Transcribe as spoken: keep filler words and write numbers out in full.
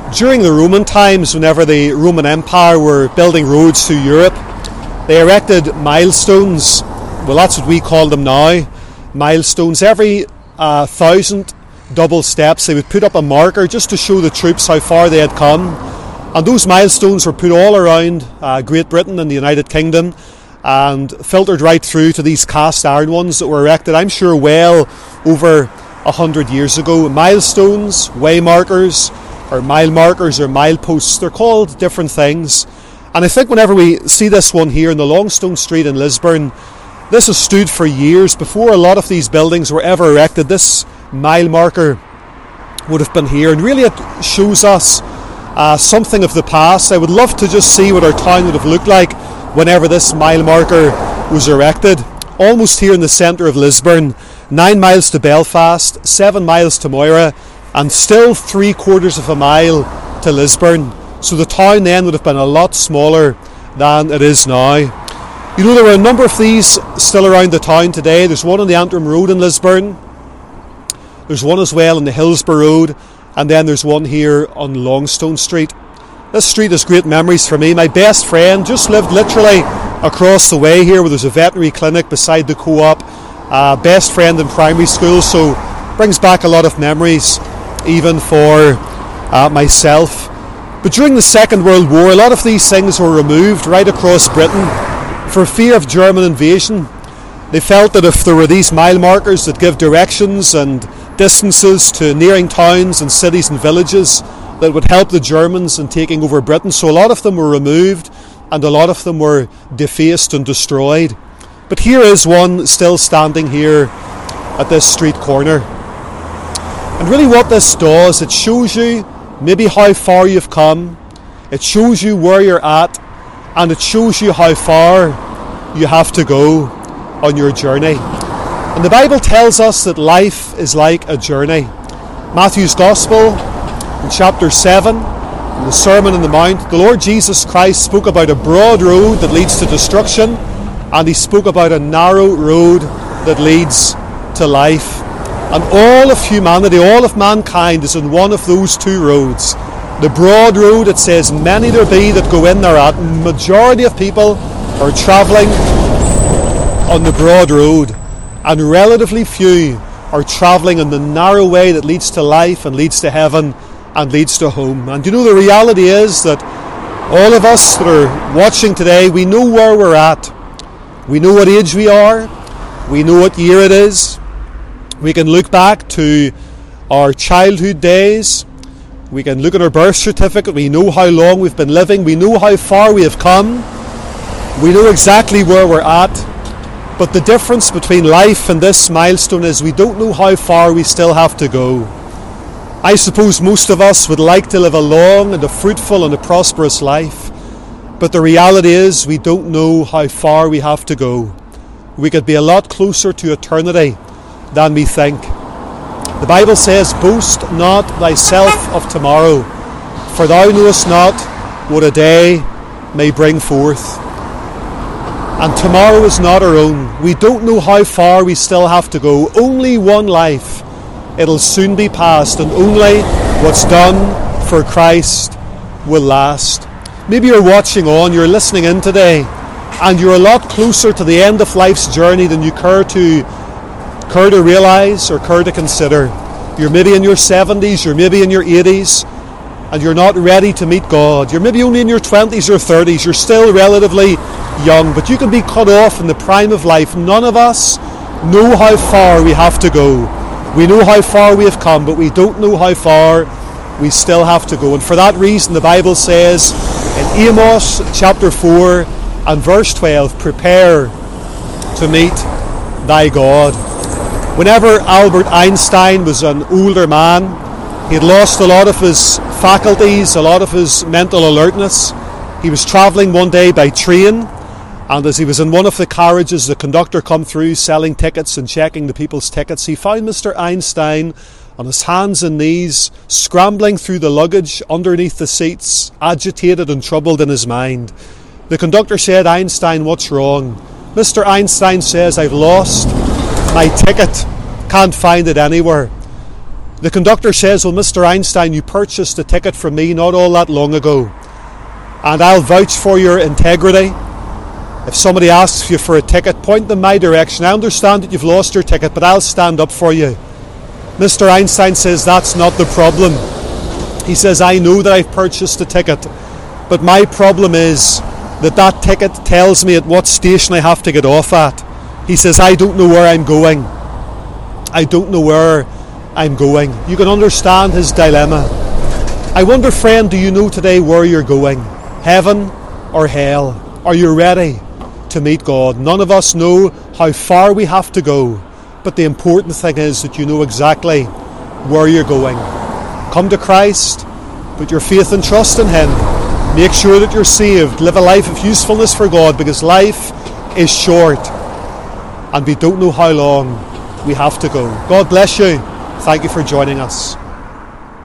During the Roman times, whenever the Roman Empire were building roads through Europe, they erected milestones. Well, that's what we call them now, milestones. Every uh, thousand double steps, they would put up a marker just to show the troops how far they had come. And those milestones were put all around uh, Great Britain and the United Kingdom and filtered right through to these cast iron ones that were erected, I'm sure, well over a hundred years ago. Milestones, way markers, or mile markers or mileposts, they're called different things. And I think whenever we see this one here in the Longstone Street in Lisburn, this has stood for years. Before a lot of these buildings were ever erected, this mile marker would have been here, and really it shows us uh, something of the past. I would love to just see what our town would have looked like whenever this mile marker was erected. Almost here in the centre of Lisburn, nine miles to Belfast, seven miles to Moira, and still three quarters of a mile to Lisburn. So the town then would have been a lot smaller than it is now. You know, there are a number of these still around the town today. There's one on the Antrim Road in Lisburn. There's one as well on the Hillsborough Road. And then there's one here on Longstone Street. This street has great memories for me. My best friend just lived literally across the way here, where there's a veterinary clinic beside the co-op. Uh, best friend in primary school, so brings back a lot of memories, even for uh, myself. But during the Second World War, a lot of these things were removed right across Britain for fear of German invasion. They felt that if there were these mile markers that give directions and distances to nearing towns and cities and villages, that would help the Germans in taking over Britain. So a lot of them were removed and a lot of them were defaced and destroyed. But here is one still standing here at this street corner. And really what this does, it shows you maybe how far you've come, it shows you where you're at, and it shows you how far you have to go on your journey. And the Bible tells us that life is like a journey. Matthew's Gospel, in chapter seven, in the Sermon on the Mount, the Lord Jesus Christ spoke about a broad road that leads to destruction, and he spoke about a narrow road that leads to life. And all of humanity, all of mankind is in one of those two roads. The broad road, it says, many there be that go in thereat. Majority of people are travelling on the broad road, and relatively few are travelling on the narrow way that leads to life and leads to heaven and leads to home. And you know, the reality is that all of us that are watching today, we know where we're at. We know what age we are. We know what year it is. We can look back to our childhood days. We can look at our birth certificate. We know how long we've been living. We know how far we have come. We know exactly where we're at. But the difference between life and this milestone is we don't know how far we still have to go. I suppose most of us would like to live a long and a fruitful and a prosperous life. But the reality is we don't know how far we have to go. We could be a lot closer to eternity than we think. The Bible says, boast not thyself of tomorrow, for thou knowest not what a day may bring forth. And tomorrow is not our own. We don't know how far we still have to go. Only one life. It'll soon be past, and only what's done for Christ will last. Maybe you're watching on, you're listening in today, and you're a lot closer to the end of life's journey than you care to care to realise or care to consider. You're maybe in your seventies, you're maybe in your eighties, and you're not ready to meet God. You're maybe only in your twenties or thirties, you're still relatively young, but you can be cut off in the prime of life. None of us know how far we have to go. We know how far we have come, but we don't know how far we still have to go. And for that reason, the Bible says in Amos chapter four and verse twelve, prepare to meet thy God. Whenever Albert Einstein was an older man, he had lost a lot of his faculties, a lot of his mental alertness. He was travelling one day by train, and as he was in one of the carriages, the conductor come through selling tickets and checking the people's tickets. He found Mister Einstein on his hands and knees, scrambling through the luggage underneath the seats, agitated and troubled in his mind. The conductor said, Einstein, what's wrong? Mister Einstein says, I've lost my ticket, can't find it anywhere. The conductor says, well, Mister Einstein, you purchased a ticket from me not all that long ago, and I'll vouch for your integrity. If somebody asks you for a ticket, point them my direction. I understand that you've lost your ticket, but I'll stand up for you. Mister Einstein says, that's not the problem. He says, I know that I've purchased a ticket, but my problem is that that ticket tells me at what station I have to get off at. He says, I don't know where I'm going. I don't know where I'm going. You can understand his dilemma. I wonder, friend, do you know today where you're going? Heaven or hell? Are you ready to meet God? None of us know how far we have to go, but the important thing is that you know exactly where you're going. Come to Christ, put your faith and trust in Him. Make sure that you're saved. Live a life of usefulness for God, because life is short and we don't know how long we have to go. God bless you. Thank you for joining us.